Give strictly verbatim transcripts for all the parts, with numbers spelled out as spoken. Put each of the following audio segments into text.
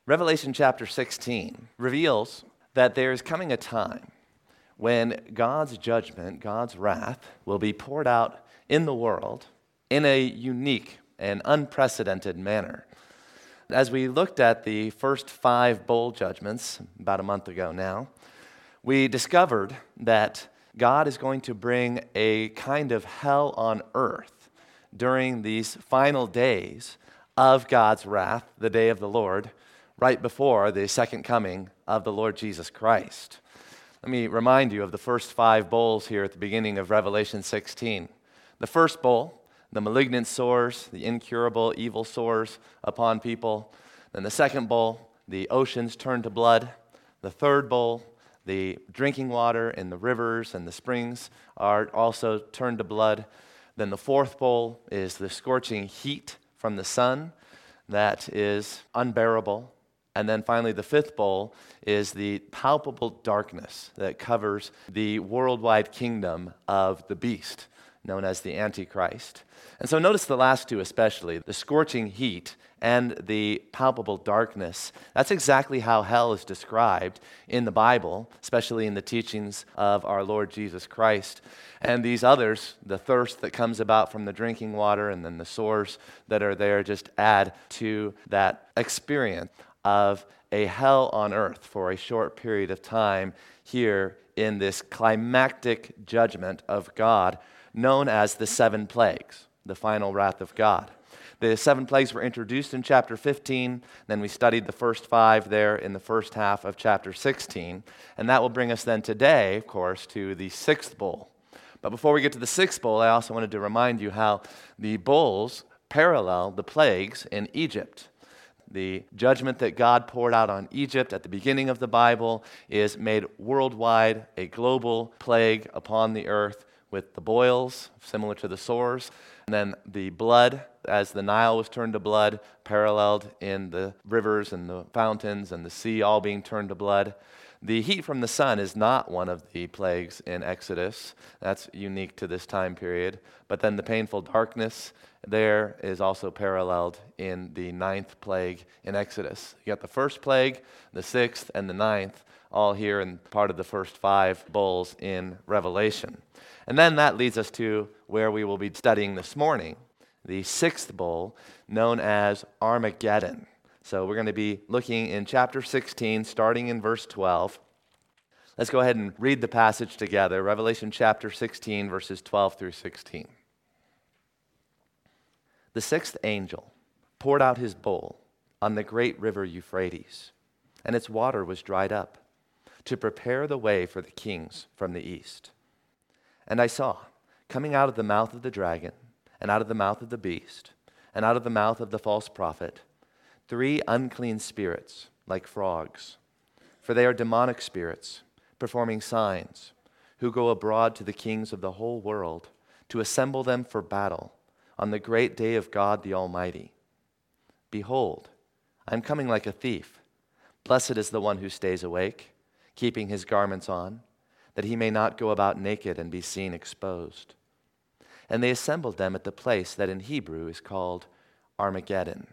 Revelation chapter sixteen reveals that there is coming a time when God's judgment, God's wrath, will be poured out in the world in a unique and unprecedented manner. As we looked at the first five bowl judgments about a month ago now, we discovered that God is going to bring a kind of hell on earth during these final days of God's wrath, the day of the Lord, right before the second coming of the Lord Jesus Christ. Let me remind you of the first five bowls here at the beginning of Revelation sixteen. The first bowl, the malignant sores, the incurable evil sores upon people. Then the second bowl, the oceans turned to blood. The third bowl, the drinking water in the rivers and the springs are also turned to blood. Then the fourth bowl is the scorching heat from the sun that is unbearable. And then finally, the fifth bowl is the palpable darkness that covers the worldwide kingdom of the beast, known as the Antichrist. And so notice the last two especially, the scorching heat and the palpable darkness. That's exactly how hell is described in the Bible, especially in the teachings of our Lord Jesus Christ. And these others, the thirst that comes about from the drinking water and then the sores that are there, just add to that experience of a hell on earth for a short period of time here in this climactic judgment of God known as the seven plagues, the final wrath of God. The seven plagues were introduced in chapter fifteen, then we studied the first five there in the first half of chapter sixteen, and that will bring us then today, of course, to the sixth bowl. But before we get to the sixth bowl, I also wanted to remind you how the bowls parallel the plagues in Egypt. The judgment that God poured out on Egypt at the beginning of the Bible is made worldwide, a global plague upon the earth with the boils, similar to the sores, and then the blood, as the Nile was turned to blood, paralleled in the rivers and the fountains and the sea all being turned to blood. The heat from the sun is not one of the plagues in Exodus. That's unique to this time period. But then the painful darkness there is also paralleled in the ninth plague in Exodus. You got the first plague, the sixth, and the ninth, all here in part of the first five bowls in Revelation. And then that leads us to where we will be studying this morning, the sixth bowl, known as Armageddon. So we're going to be looking in chapter sixteen, starting in verse twelve. Let's go ahead and read the passage together. Revelation chapter sixteen, verses twelve through sixteen. The sixth angel poured out his bowl on the great river Euphrates, and its water was dried up, to prepare the way for the kings from the east. And I saw, coming out of the mouth of the dragon, and out of the mouth of the beast, and out of the mouth of the false prophet, three unclean spirits like frogs, for they are demonic spirits, performing signs, who go abroad to the kings of the whole world to assemble them for battle on the great day of God the Almighty. Behold, I am coming like a thief. Blessed is the one who stays awake, keeping his garments on, that he may not go about naked and be seen exposed. And they assembled them at the place that in Hebrew is called Armageddon.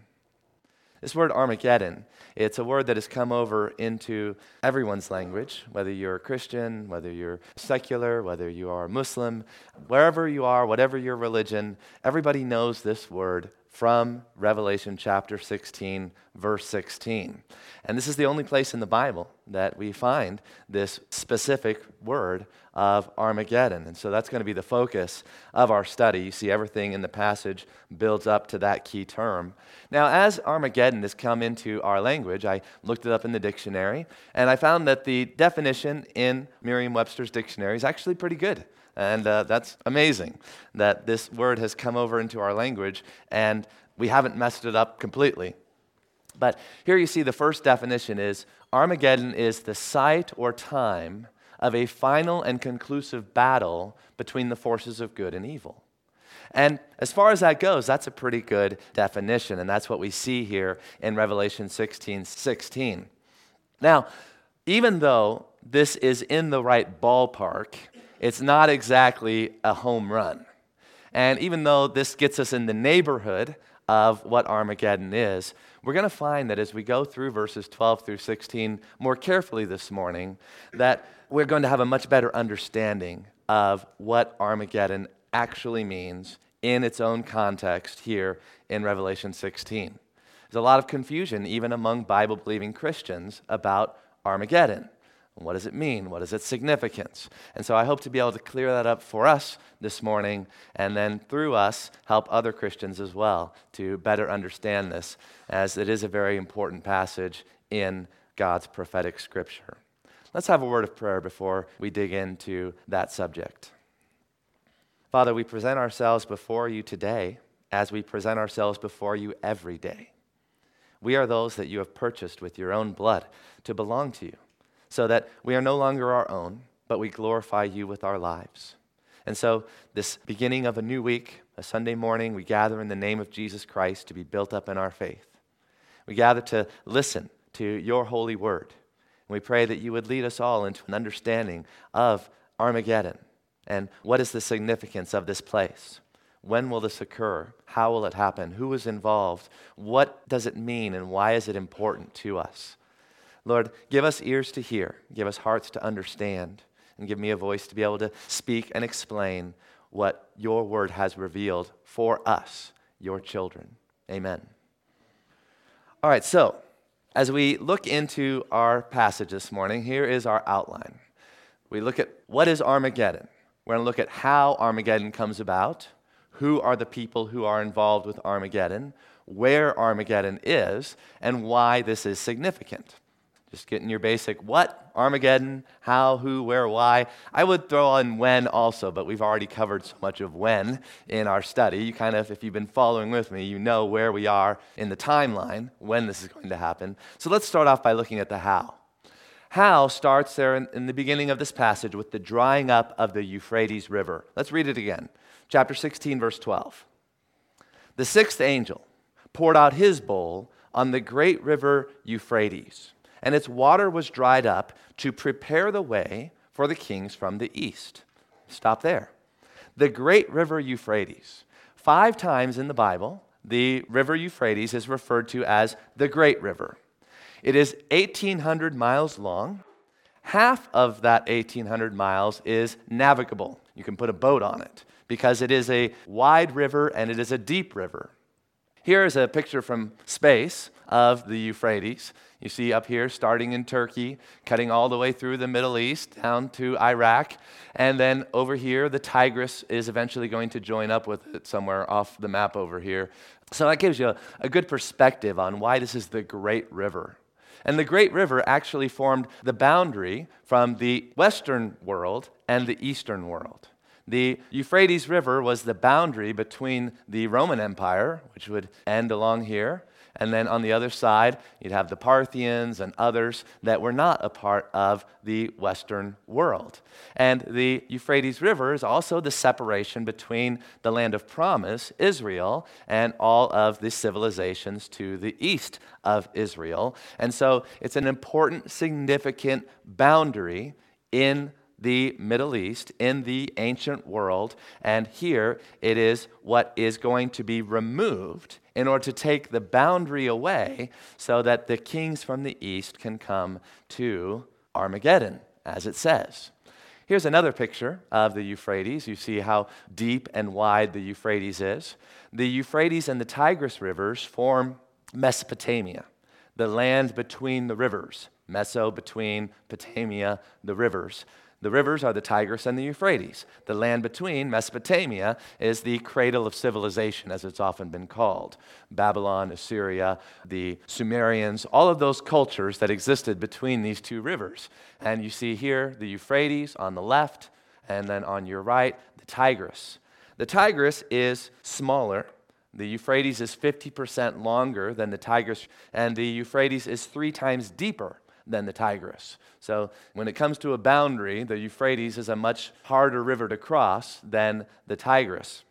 This word Armageddon, it's a word that has come over into everyone's language, whether you're a Christian, whether you're secular, whether you are a Muslim, wherever you are, whatever your religion, everybody knows this word from Revelation chapter sixteen, verse sixteen. And this is the only place in the Bible that we find this specific word of Armageddon. And so that's going to be the focus of our study. You see everything in the passage builds up to that key term. Now, as Armageddon has come into our language, I looked it up in the dictionary, and I found that the definition in Merriam-Webster's dictionary is actually pretty good. And uh, that's amazing that this word has come over into our language and we haven't messed it up completely. But here you see the first definition is Armageddon is the site or time of a final and conclusive battle between the forces of good and evil. And as far as that goes, that's a pretty good definition, and that's what we see here in Revelation sixteen sixteen. Now, even though this is in the right ballpark, it's not exactly a home run. And even though this gets us in the neighborhood of what Armageddon is, we're going to find that as we go through verses twelve through sixteen more carefully this morning, that we're going to have a much better understanding of what Armageddon actually means in its own context here in Revelation sixteen. There's a lot of confusion even among Bible-believing Christians about Armageddon. What does it mean? What is its significance? And so I hope to be able to clear that up for us this morning, and then through us help other Christians as well to better understand this, as it is a very important passage in God's prophetic scripture. Let's have a word of prayer before we dig into that subject. Father, we present ourselves before you today as we present ourselves before you every day. We are those that you have purchased with your own blood to belong to you, so that we are no longer our own, but we glorify you with our lives. And so this beginning of a new week, a Sunday morning, we gather in the name of Jesus Christ to be built up in our faith. We gather to listen to your holy word. And we pray that you would lead us all into an understanding of Armageddon and what is the significance of this place. When will this occur? How will it happen? Who is involved? What does it mean, and why is it important to us? Lord, give us ears to hear, give us hearts to understand, and give me a voice to be able to speak and explain what your word has revealed for us, your children. Amen. All right, so as we look into our passage this morning, here is our outline. We look at what is Armageddon. We're going to look at how Armageddon comes about, who are the people who are involved with Armageddon, where Armageddon is, and why this is significant. Just getting your basic what, Armageddon, how, who, where, why. I would throw in when also, but we've already covered so much of when in our study. You kind of, if you've been following with me, you know where we are in the timeline, when this is going to happen. So let's start off by looking at the how. How starts there in, in the beginning of this passage with the drying up of the Euphrates River. Let's read it again. Chapter sixteen, verse twelve. The sixth angel poured out his bowl on the great river Euphrates, and its water was dried up to prepare the way for the kings from the east. Stop there. The great river Euphrates. Five times in the Bible, the river Euphrates is referred to as the Great River. It is eighteen hundred miles long. Half of that eighteen hundred miles is navigable. You can put a boat on it because it is a wide river and it is a deep river. Here is a picture from space of the Euphrates. You see up here, starting in Turkey, cutting all the way through the Middle East, down to Iraq. And then over here, the Tigris is eventually going to join up with it somewhere off the map over here. So that gives you a, a good perspective on why this is the Great River. And the Great River actually formed the boundary from the Western world and the Eastern world. The Euphrates River was the boundary between the Roman Empire, which would end along here, and then on the other side, you'd have the Parthians and others that were not a part of the Western world. And the Euphrates River is also the separation between the land of promise, Israel, and all of the civilizations to the east of Israel. And so it's an important, significant boundary in the Middle East, in the ancient world, and here it is what is going to be removed in order to take the boundary away so that the kings from the east can come to Armageddon, as it says. Here's another picture of the Euphrates. You see how deep and wide the Euphrates is. The Euphrates and the Tigris rivers form Mesopotamia, the land between the rivers. Meso, between, Potamia, the rivers. The rivers are the Tigris and the Euphrates. The land between, Mesopotamia, is the cradle of civilization, as it's often been called. Babylon, Assyria, the Sumerians, all of those cultures that existed between these two rivers. And you see here the Euphrates on the left, and then on your right, the Tigris. The Tigris is smaller. The Euphrates is fifty percent longer than the Tigris, and the Euphrates is three times deeper than the Tigris. So when it comes to a boundary, the Euphrates is a much harder river to cross than the Tigris.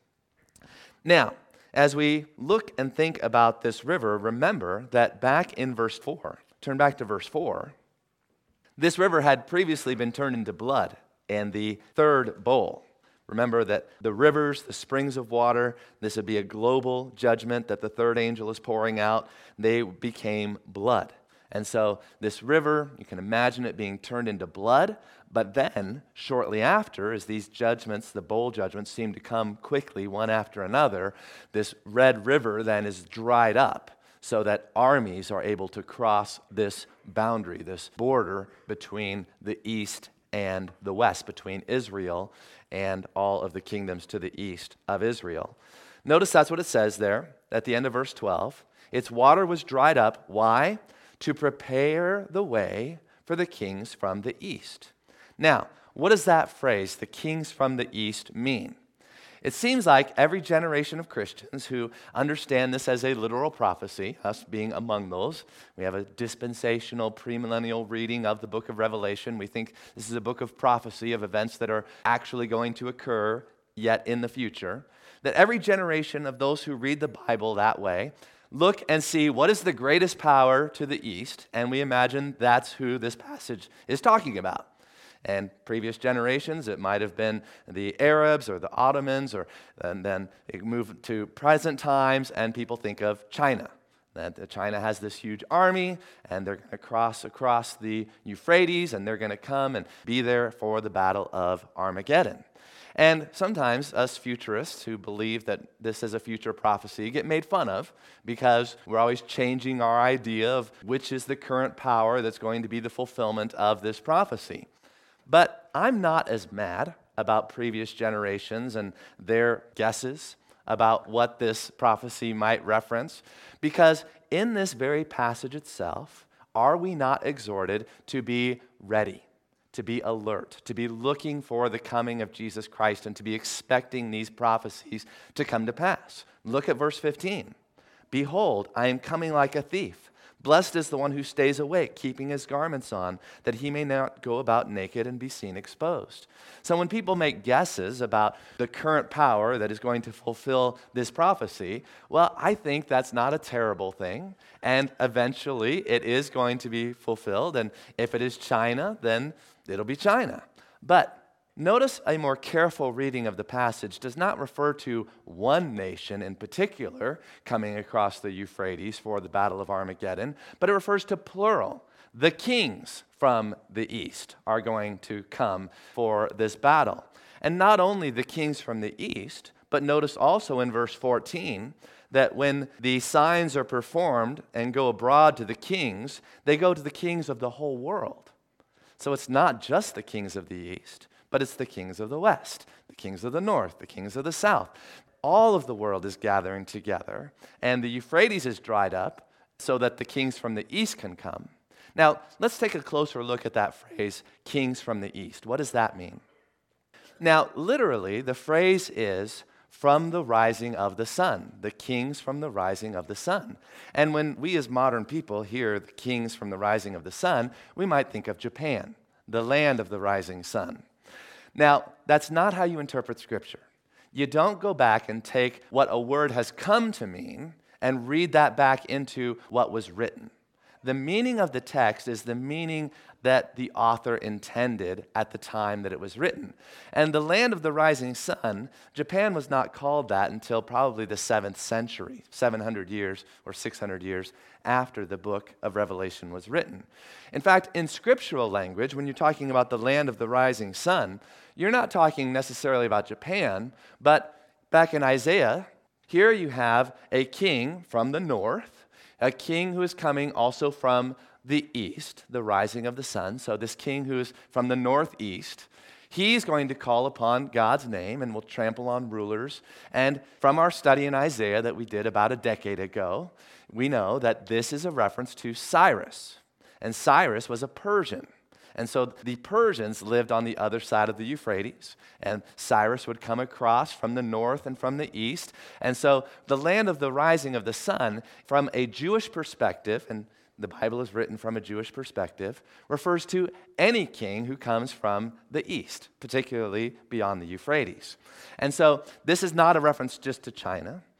Now, as we look and think about this river, remember that back in verse four, turn back to verse four, this river had previously been turned into blood in the third bowl. Remember that the rivers, the springs of water, this would be a global judgment that the third angel is pouring out. They became blood. And so this river, you can imagine it being turned into blood, but then shortly after, as these judgments, the bowl judgments seem to come quickly one after another, this red river then is dried up so that armies are able to cross this boundary, this border between the east and the west, between Israel and all of the kingdoms to the east of Israel. Notice that's what it says there at the end of verse twelve. Its water was dried up. Why? To prepare the way for the kings from the east. Now, what does that phrase, the kings from the east, mean? It seems like every generation of Christians who understand this as a literal prophecy, us being among those, we have a dispensational premillennial reading of the book of Revelation. We think this is a book of prophecy of events that are actually going to occur yet in the future. That every generation of those who read the Bible that way look and see what is the greatest power to the east, and we imagine that's who this passage is talking about. And previous generations, it might have been the Arabs or the Ottomans, or and then it moved to present times, and people think of China. That China has this huge army, and they're going to cross across the Euphrates, and they're going to come and be there for the Battle of Armageddon. And sometimes us futurists who believe that this is a future prophecy get made fun of because we're always changing our idea of which is the current power that's going to be the fulfillment of this prophecy. But I'm not as mad about previous generations and their guesses about what this prophecy might reference, because in this very passage itself, are we not exhorted to be ready, to be alert, to be looking for the coming of Jesus Christ and to be expecting these prophecies to come to pass? Look at verse fifteen. Behold, I am coming like a thief. Blessed is the one who stays awake, keeping his garments on, that he may not go about naked and be seen exposed. So when people make guesses about the current power that is going to fulfill this prophecy, well, I think that's not a terrible thing. And eventually it is going to be fulfilled. And if it is China, then it'll be China. But notice a more careful reading of the passage does not refer to one nation in particular coming across the Euphrates for the Battle of Armageddon, but it refers to plural. The kings from the east are going to come for this battle. And not only the kings from the east, but notice also in verse fourteen that when the signs are performed and go abroad to the kings, they go to the kings of the whole world. So it's not just the kings of the east, but it's the kings of the west, the kings of the north, the kings of the south. All of the world is gathering together, and the Euphrates is dried up so that the kings from the east can come. Now, let's take a closer look at that phrase, kings from the east. What does that mean? Now, literally, the phrase is from the rising of the sun, the kings from the rising of the sun. And when we as modern people hear the kings from the rising of the sun, we might think of Japan, the land of the rising sun. Now, that's not how you interpret Scripture. You don't go back and take what a word has come to mean and read that back into what was written. The meaning of the text is the meaning that the author intended at the time that it was written. And the land of the rising sun, Japan was not called that until probably the seventh century, seven hundred years or six hundred years after the book of Revelation was written. In fact, in scriptural language, when you're talking about the land of the rising sun, you're not talking necessarily about Japan, but back in Isaiah, here you have a king from the north, a king who is coming also from the east, the rising of the sun. So this king who is from the northeast, he's going to call upon God's name and will trample on rulers. And from our study in Isaiah that we did about a decade ago, we know that this is a reference to Cyrus. And Cyrus was a Persian. And so the Persians lived on the other side of the Euphrates, and Cyrus would come across from the north and from the east. And so the land of the rising of the sun, from a Jewish perspective, and the Bible is written from a Jewish perspective, refers to any king who comes from the east, particularly beyond the Euphrates. And so this is not a reference just to China.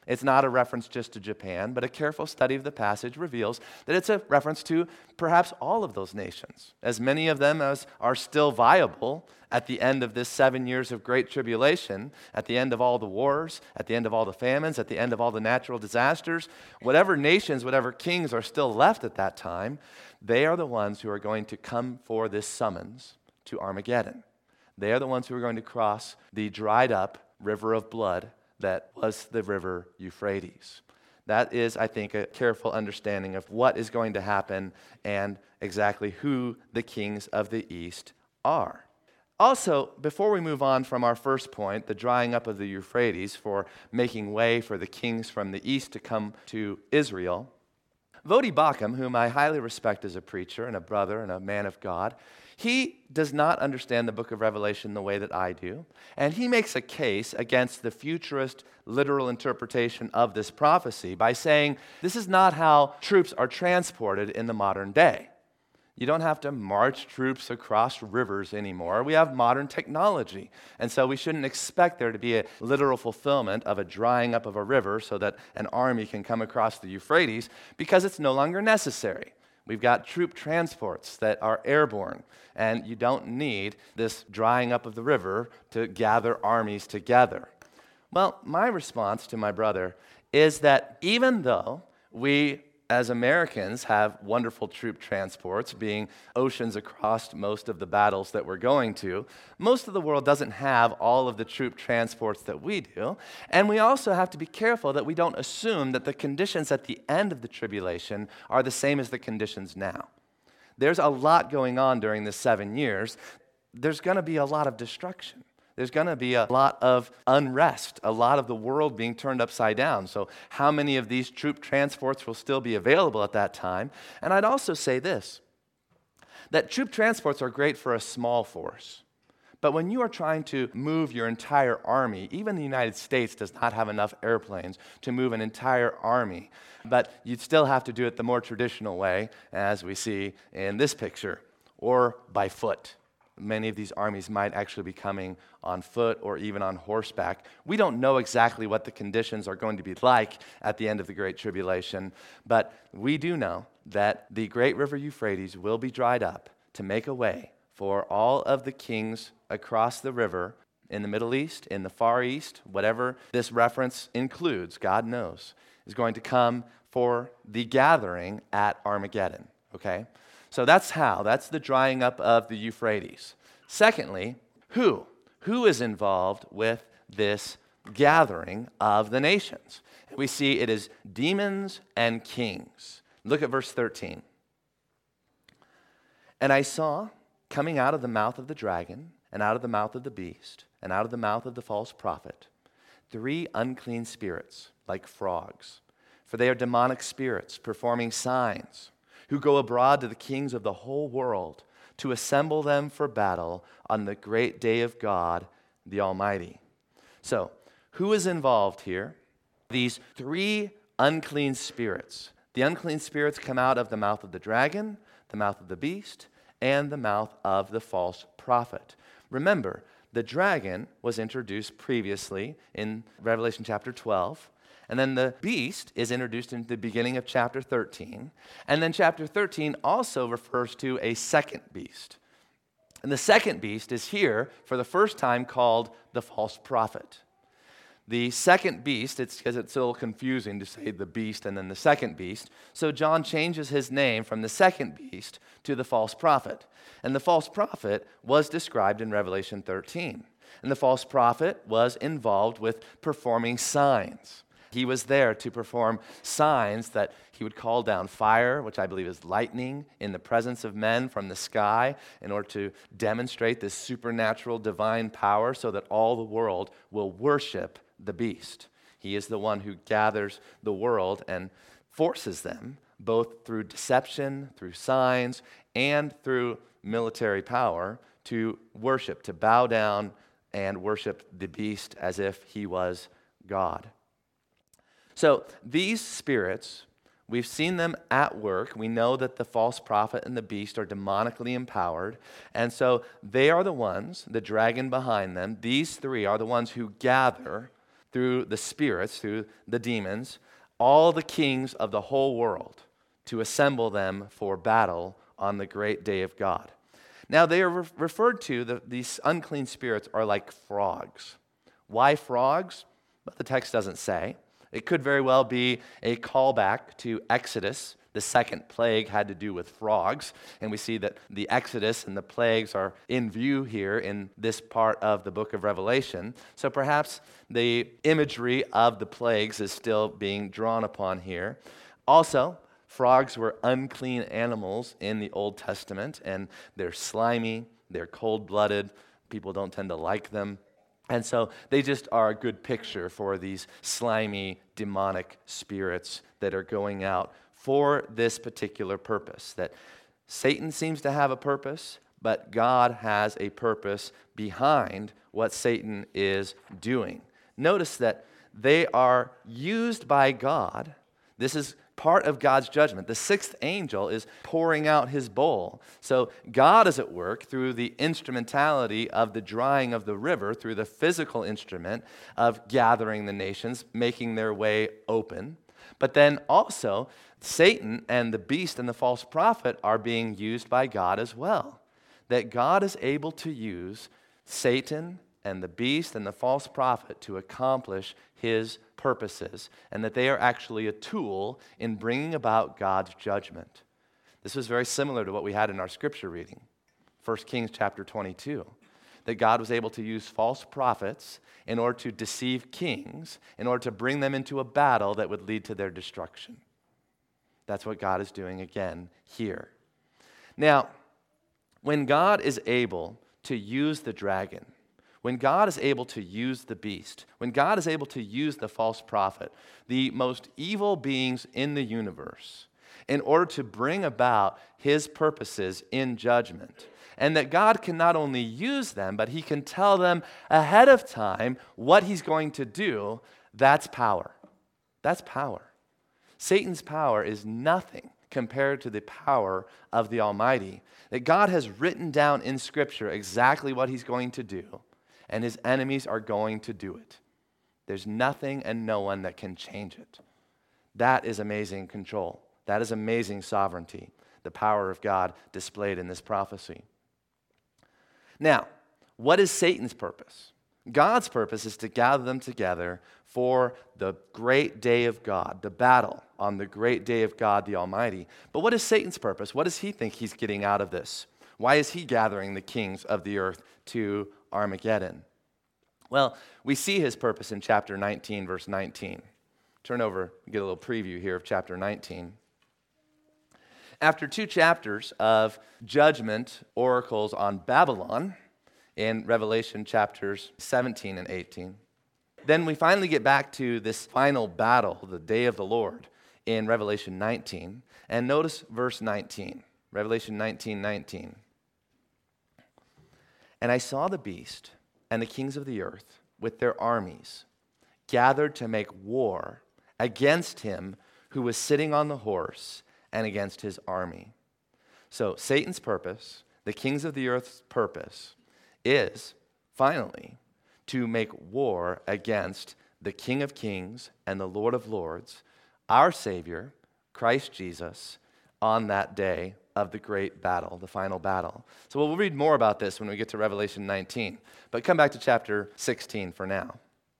It's not a reference just to Japan, but a careful study of the passage reveals that it's a reference to perhaps all of those nations, as many of them as are still viable at the end of this seven years of great tribulation, at the end of all the wars, at the end of all the famines, at the end of all the natural disasters. Whatever nations, whatever kings are still left at that time, they are the ones who are going to come for this summons to Armageddon. They are the ones who are going to cross the dried up river of blood that was the river Euphrates. That is, I think, a careful understanding of what is going to happen and exactly who the kings of the East are. Also, before we move on from our first point, the drying up of the Euphrates for making way for the kings from the east to come to Israel, Voddie Baucham, whom I highly respect as a preacher and a brother and a man of God, he does not understand the book of Revelation the way that I do, and he makes a case against the futurist literal interpretation of this prophecy by saying this is not how troops are transported in the modern day. You don't have to march troops across rivers anymore. We have modern technology. And so we shouldn't expect there to be a literal fulfillment of a drying up of a river so that an army can come across the Euphrates because it's no longer necessary. We've got troop transports that are airborne, and you don't need this drying up of the river to gather armies together. Well, my response to my brother is that even though we as Americans have wonderful troop transports, being oceans across most of the battles that we're going to, most of the world doesn't have all of the troop transports that we do. And we also have to be careful that we don't assume that the conditions at the end of the tribulation are the same as the conditions now. There's a lot going on during this seven years. There's going to be a lot of destruction. There's going to be a lot of unrest, a lot of the world being turned upside down. So how many of these troop transports will still be available at that time? And I'd also say this, that troop transports are great for a small force. But when you are trying to move your entire army, even the United States does not have enough airplanes to move an entire army. But you'd still have to do it the more traditional way, as we see in this picture, or by foot. Many of these armies might actually be coming on foot or even on horseback. We don't know exactly what the conditions are going to be like at the end of the Great Tribulation, but we do know that the great river Euphrates will be dried up to make a way for all of the kings across the river in the Middle East, in the Far East, whatever this reference includes, God knows, is going to come for the gathering at Armageddon, okay? So that's how. That's the drying up of the Euphrates. Secondly, who? Who is involved with this gathering of the nations? We see it is demons and kings. Look at verse thirteen. And I saw coming out of the mouth of the dragon, and out of the mouth of the beast, and out of the mouth of the false prophet, three unclean spirits like frogs. For they are demonic spirits performing signs, who go abroad to the kings of the whole world to assemble them for battle on the great day of God, the Almighty. So, who is involved here? These three unclean spirits. The unclean spirits come out of the mouth of the dragon, the mouth of the beast, and the mouth of the false prophet. Remember, the dragon was introduced previously in Revelation chapter twelve. And then the beast is introduced in the beginning of chapter thirteen. And then chapter thirteen also refers to a second beast. And the second beast is here for the first time called the false prophet. The second beast, it's because it's a little confusing to say the beast and then the second beast. So John changes his name from the second beast to the false prophet. And the false prophet was described in Revelation thirteen. And the false prophet was involved with performing signs. He was there to perform signs that he would call down fire, which I believe is lightning, in the presence of men from the sky in order to demonstrate this supernatural divine power so that all the world will worship the beast. He is the one who gathers the world and forces them, both through deception, through signs, and through military power, to worship, to bow down and worship the beast as if he was God. So these spirits, we've seen them at work. We know that the false prophet and the beast are demonically empowered. And so they are the ones, the dragon behind them, these three are the ones who gather through the spirits, through the demons, all the kings of the whole world to assemble them for battle on the great day of God. Now, they are re- referred to, the, these unclean spirits are like frogs. Why frogs? But the text doesn't say. It could very well be a callback to Exodus. The second plague had to do with frogs, and we see that the Exodus and the plagues are in view here in this part of the book of Revelation. So perhaps the imagery of the plagues is still being drawn upon here. Also, frogs were unclean animals in the Old Testament, and they're slimy, they're cold-blooded, people don't tend to like them. And so they just are a good picture for these slimy, demonic spirits that are going out for this particular purpose. That Satan seems to have a purpose, but God has a purpose behind what Satan is doing. Notice that they are used by God. This is part of God's judgment. The sixth angel is pouring out his bowl. So God is at work through the instrumentality of the drying of the river, through the physical instrument of gathering the nations, making their way open. But then also, Satan and the beast and the false prophet are being used by God as well. That God is able to use Satan and the beast and the false prophet to accomplish his purposes, and that they are actually a tool in bringing about God's judgment. This was very similar to what we had in our scripture reading, First Kings chapter twenty-two, that God was able to use false prophets in order to deceive kings, in order to bring them into a battle that would lead to their destruction. That's what God is doing again here. Now, when God is able to use the dragon, when God is able to use the beast, when God is able to use the false prophet, the most evil beings in the universe, in order to bring about his purposes in judgment, and that God can not only use them, but he can tell them ahead of time what he's going to do, that's power. That's power. Satan's power is nothing compared to the power of the Almighty. That God has written down in Scripture exactly what he's going to do, and his enemies are going to do it. There's nothing and no one that can change it. That is amazing control. That is amazing sovereignty, the power of God displayed in this prophecy. Now, what is Satan's purpose? God's purpose is to gather them together for the great day of God, the battle on the great day of God the Almighty. But what is Satan's purpose? What does he think he's getting out of this? Why is he gathering the kings of the earth to Armageddon? Well, we see his purpose in chapter nineteen, verse nineteen. Turn over and get a little preview here of chapter nineteen. After two chapters of judgment oracles on Babylon in Revelation chapters seventeen and eighteen, then we finally get back to this final battle, the day of the Lord, in Revelation nineteen. And notice verse nineteen, Revelation nineteen, nineteen. And I saw the beast and the kings of the earth with their armies gathered to make war against him who was sitting on the horse and against his army. So Satan's purpose, the kings of the earth's purpose, is finally to make war against the King of Kings and the Lord of Lords, our Savior, Christ Jesus, on that day of the great battle, the final battle. So we'll read more about this when we get to Revelation nineteen. But come back to chapter sixteen for now.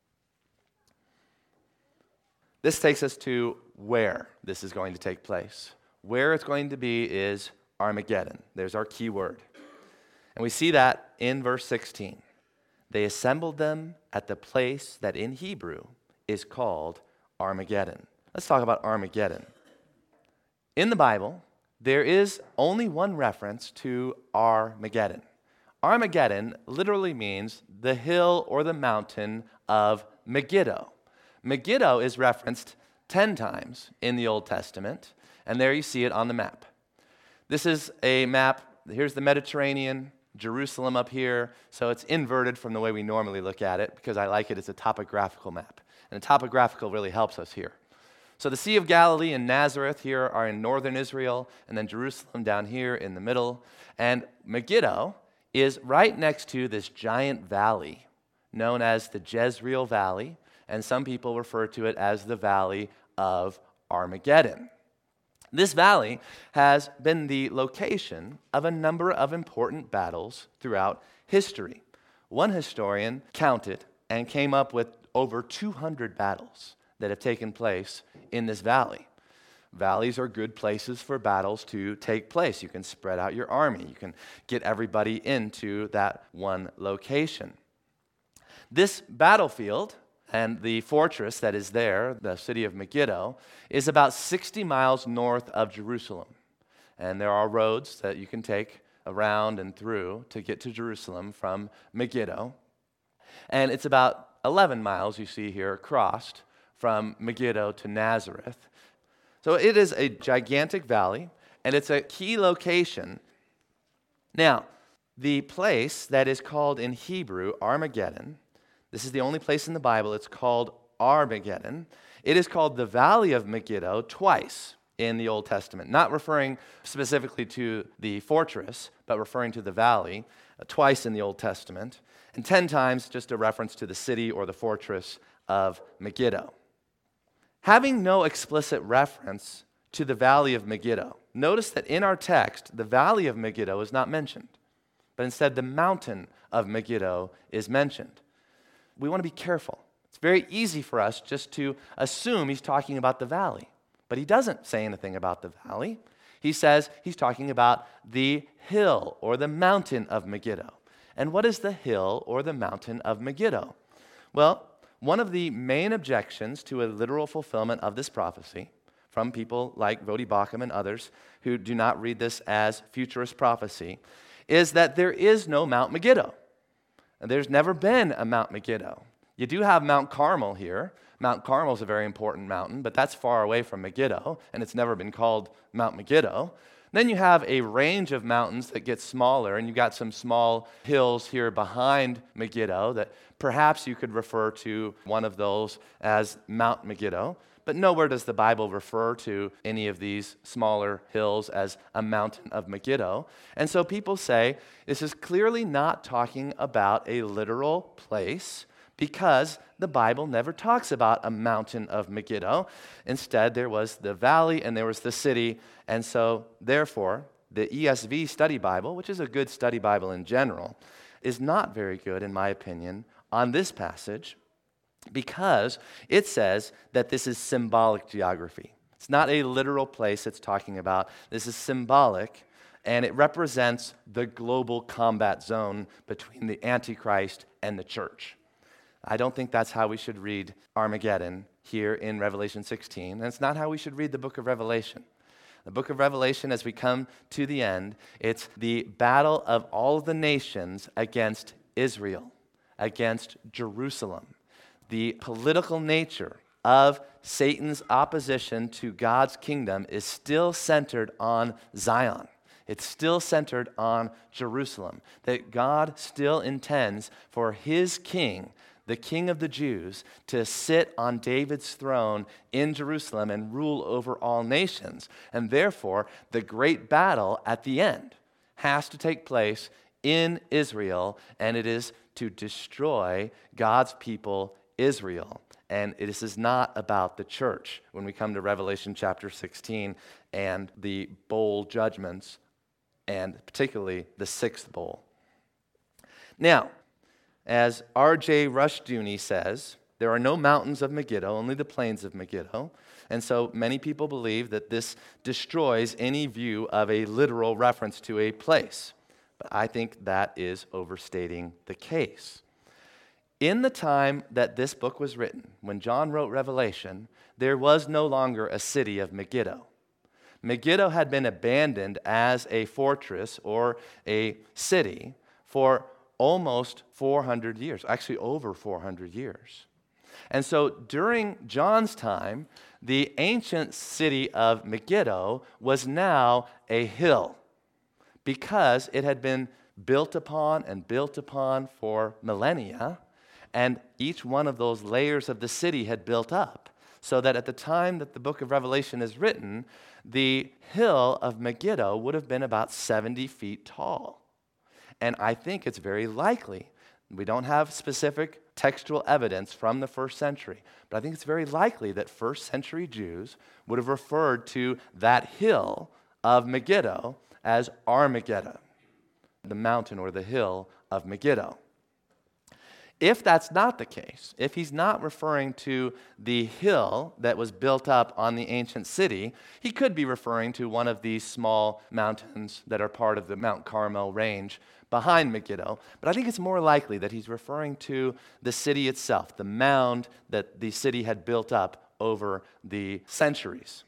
This takes us to where this is going to take place. Where it's going to be is Armageddon. There's our key word. And we see that in verse sixteen. They assembled them at the place that in Hebrew is called Armageddon. Let's talk about Armageddon. In the Bible, there is only one reference to Armageddon. Armageddon literally means the hill or the mountain of Megiddo. Megiddo is referenced ten times in the Old Testament, and there you see it on the map. This is a map. Here's the Mediterranean, Jerusalem up here, so it's inverted from the way we normally look at it because I like it as a topographical map. And the topographical really helps us here. So the Sea of Galilee and Nazareth here are in northern Israel, and then Jerusalem down here in the middle. And Megiddo is right next to this giant valley known as the Jezreel Valley. and some people refer to it as the Valley of Armageddon. This valley has been the location of a number of important battles throughout history. One historian counted and came up with over two hundred battles that have taken place in this valley. Valleys are good places for battles to take place. You can spread out your army. You can get everybody into that one location. This battlefield and the fortress that is there, the city of Megiddo, is about sixty miles north of Jerusalem. And there are roads that you can take around and through to get to Jerusalem from Megiddo. And it's about eleven miles, you see here, crossed from Megiddo to Nazareth. So it is a gigantic valley, and it's a key location. Now, the place that is called in Hebrew Armageddon, this is the only place in the Bible it's called Armageddon. It is called the Valley of Megiddo twice in the Old Testament, not referring specifically to the fortress, but referring to the valley uh, twice in the Old Testament, and ten times just a reference to the city or the fortress of Megiddo. Having no explicit reference to the Valley of Megiddo, notice that in our text, the Valley of Megiddo is not mentioned, but instead the mountain of Megiddo is mentioned. We want to be careful. It's very easy for us just to assume he's talking about the valley, but he doesn't say anything about the valley. He says he's talking about the hill or the mountain of Megiddo. And what is the hill or the mountain of Megiddo? Well, one of the main objections to a literal fulfillment of this prophecy from people like Voddie Baucham and others who do not read this as futurist prophecy is that there is no Mount Megiddo. And there's never been a Mount Megiddo. You do have Mount Carmel here. Mount Carmel is a very important mountain, but that's far away from Megiddo, and it's never been called Mount Megiddo. Then you have a range of mountains that get smaller, and you've got some small hills here behind Megiddo that perhaps you could refer to one of those as Mount Megiddo. But nowhere does the Bible refer to any of these smaller hills as a mountain of Megiddo. And so people say this is clearly not talking about a literal place because the Bible never talks about a mountain of Megiddo. Instead, there was the valley and there was the city. And so, therefore, the E S V Study Bible, which is a good study Bible in general, is not very good, in my opinion, on this passage, because it says that this is symbolic geography. It's not a literal place it's talking about. This is symbolic, and it represents the global combat zone between the Antichrist and the church. I don't think that's how we should read Armageddon here in Revelation sixteen, and it's not how we should read the book of Revelation. The book of Revelation, as we come to the end, it's the battle of all the nations against Israel, against Jerusalem. The political nature of Satan's opposition to God's kingdom is still centered on Zion. It's still centered on Jerusalem. That God still intends for his king, the King of the Jews, to sit on David's throne in Jerusalem and rule over all nations. And therefore, the great battle at the end has to take place in Israel, and it is to destroy God's people Israel. And this is not about the church when we come to Revelation chapter sixteen and the bowl judgments, and particularly the sixth bowl. Now, as R J Rushdoony says, there are no mountains of Megiddo, only the plains of Megiddo. And so many people believe that this destroys any view of a literal reference to a place. But I think that is overstating the case. In the time that this book was written, when John wrote Revelation, there was no longer a city of Megiddo. Megiddo had been abandoned as a fortress or a city for almost four hundred years, actually over four hundred years. And so during John's time, the ancient city of Megiddo was now a hill because it had been built upon and built upon for millennia. And each one of those layers of the city had built up, so that at the time that the book of Revelation is written, the hill of Megiddo would have been about seventy feet tall. And I think it's very likely We don't have specific textual evidence from the first century, but I think it's very likely that first century Jews would have referred to that hill of Megiddo as Armageddon, the mountain or the hill of Megiddo. If that's not the case, if he's not referring to the hill that was built up on the ancient city, he could be referring to one of these small mountains that are part of the Mount Carmel range behind Megiddo. But I think it's more likely that he's referring to the city itself, the mound that the city had built up over the centuries.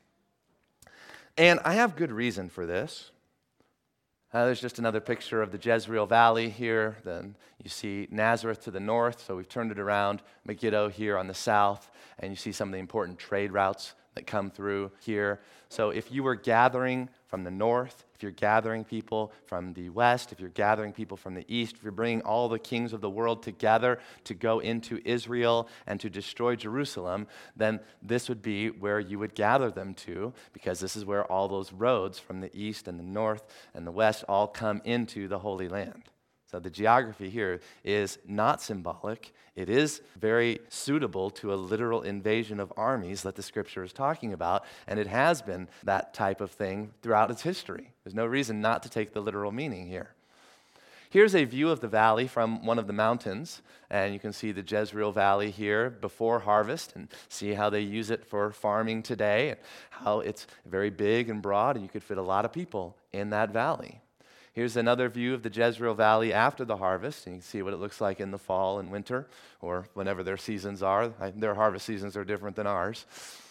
And I have good reason for this. Uh, there's just another picture of the Jezreel Valley here. Then you see Nazareth to the north, so we've turned it around. Megiddo here on the south, and you see some of the important trade routes that come through here. So if you were gathering from the north, if you're gathering people from the west, if you're gathering people from the east, if you're bringing all the kings of the world together to go into Israel and to destroy Jerusalem, then this would be where you would gather them to, because this is where all those roads from the east and the north and the west all come into the Holy Land. So the geography here is not symbolic. It is very suitable to a literal invasion of armies that the scripture is talking about, and it has been that type of thing throughout its history. There's no reason not to take the literal meaning here. Here's a view of the valley from one of the mountains, and you can see the Jezreel Valley here before harvest and see how they use it for farming today and how it's very big and broad, and you could fit a lot of people in that valley. Here's another view of the Jezreel Valley after the harvest, and you can see what it looks like in the fall and winter, or whenever their seasons are. Their harvest seasons are different than ours.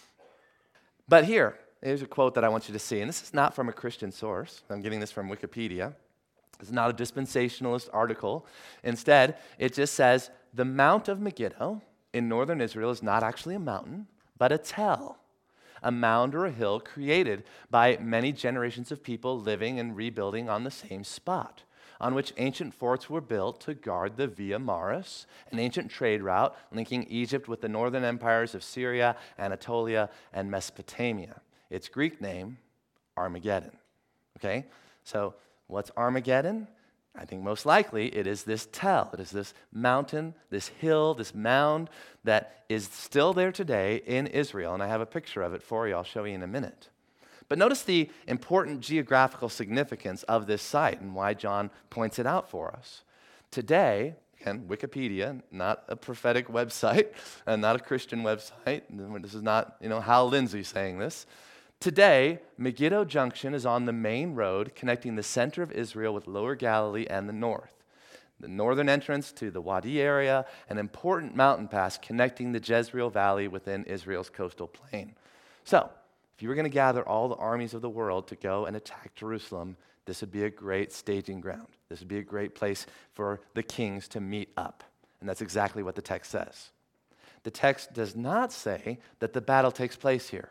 But here, here's a quote that I want you to see, and this is not from a Christian source. I'm getting this from Wikipedia. It's not a dispensationalist article. Instead, it just says, the Mount of Megiddo in northern Israel is not actually a mountain, but a tell. A mound or a hill created by many generations of people living and rebuilding on the same spot, on which ancient forts were built to guard the Via Maris, an ancient trade route linking Egypt with the northern empires of Syria, Anatolia, and Mesopotamia. Its Greek name, Armageddon. Okay, so what's Armageddon? I think most likely it is this tell. It is this mountain, this hill, this mound that is still there today in Israel. And I have a picture of it for you. I'll show you in a minute. But notice the important geographical significance of this site and why John points it out for us. Today, again, Wikipedia, not a prophetic website and not a Christian website. This is not, you know, Hal Lindsey saying this. Today, Megiddo Junction is on the main road connecting the center of Israel with Lower Galilee and the north. The northern entrance to the Wadi area, an important mountain pass connecting the Jezreel Valley within Israel's coastal plain. So, if you were going to gather all the armies of the world to go and attack Jerusalem, this would be a great staging ground. This would be a great place for the kings to meet up. And that's exactly what the text says. The text does not say that the battle takes place here.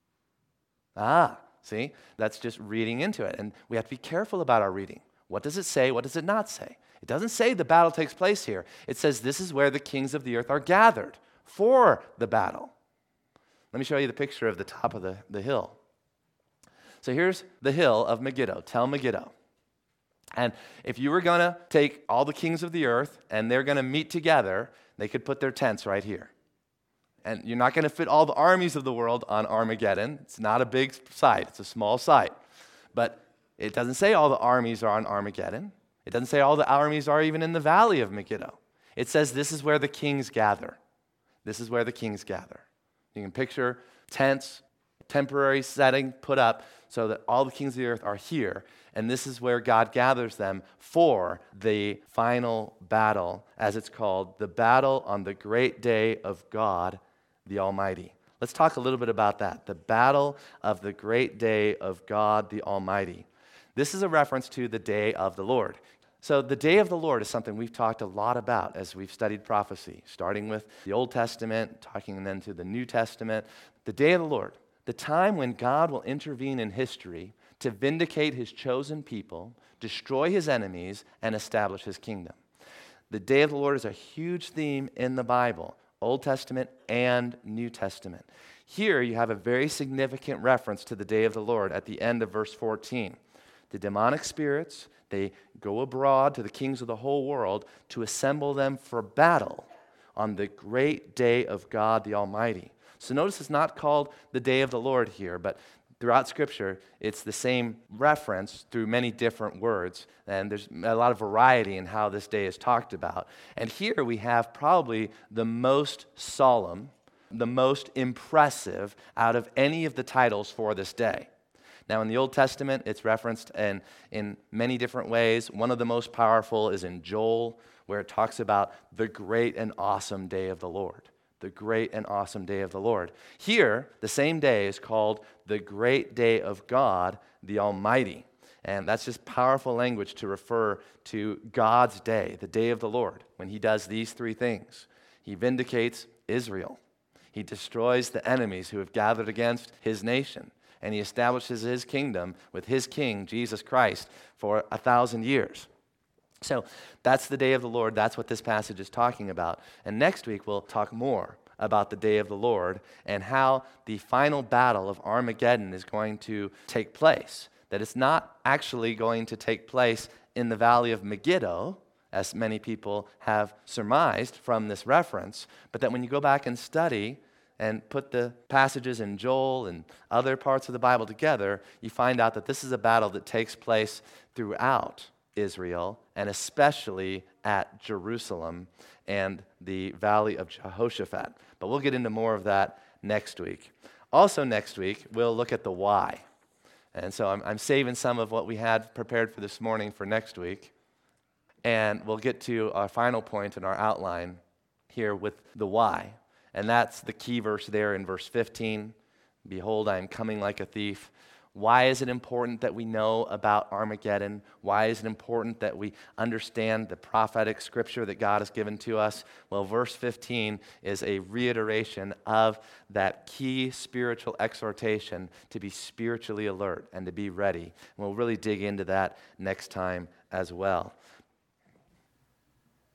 Ah, see, that's just reading into it. And we have to be careful about our reading. What does it say? What does it not say? It doesn't say the battle takes place here. It says this is where the kings of the earth are gathered for the battle. Let me show you the picture of the top of the, the hill. So here's the hill of Megiddo, Tel Megiddo. And if you were going to take all the kings of the earth and they're going to meet together, they could put their tents right here. And you're not going to fit all the armies of the world on Armageddon. It's not a big site. It's a small site. But it doesn't say all the armies are on Armageddon. It doesn't say all the armies are even in the valley of Megiddo. It says this is where the kings gather. This is where the kings gather. You can picture tents, temporary setting put up so that all the kings of the earth are here. And this is where God gathers them for the final battle, as it's called, the battle on the great day of God the Almighty. Let's talk a little bit about that. The battle of the great day of God the Almighty. This is a reference to the day of the Lord. So the day of the Lord is something we've talked a lot about as we've studied prophecy, starting with the Old Testament, talking then to the New Testament. The day of the Lord, the time when God will intervene in history to vindicate his chosen people, destroy his enemies, and establish his kingdom. The day of the Lord is a huge theme in the Bible, Old Testament and New Testament. Here you have a very significant reference to the day of the Lord at the end of verse fourteen. the demonic spirits, they go abroad to the kings of the whole world to assemble them for battle on the great day of God the Almighty. So notice it's not called the day of the Lord here, but throughout Scripture, it's the same reference through many different words, and there's a lot of variety in how this day is talked about. And here we have probably the most solemn, the most impressive out of any of the titles for this day. Now, in the Old Testament, it's referenced in, in many different ways. One of the most powerful is in Joel, where it talks about the great and awesome day of the Lord. The great and awesome day of the Lord. Here, the same day is called the great day of God, the Almighty. And that's just powerful language to refer to God's day, the day of the Lord, when he does these three things. He vindicates Israel. He destroys the enemies who have gathered against his nation. And he establishes his kingdom with his king, Jesus Christ, for a thousand years. So that's the day of the Lord. That's what this passage is talking about. And next week we'll talk more about the day of the Lord and how the final battle of Armageddon is going to take place. That it's not actually going to take place in the valley of Megiddo, as many people have surmised from this reference, but that when you go back and study and put the passages in Joel and other parts of the Bible together, you find out that this is a battle that takes place throughout Israel, and especially at Jerusalem and the valley of Jehoshaphat. But we'll get into more of that next week. Also next week, we'll look at the why. And so I'm, I'm saving some of what we had prepared for this morning for next week. And we'll get to our final point in our outline here with the why. And that's the key verse there in verse fifteen. Behold, I am coming like a thief. Why is it important that we know about Armageddon? Why is it important that we understand the prophetic scripture that God has given to us? Well, verse fifteen is a reiteration of that key spiritual exhortation to be spiritually alert and to be ready. And we'll really dig into that next time as well.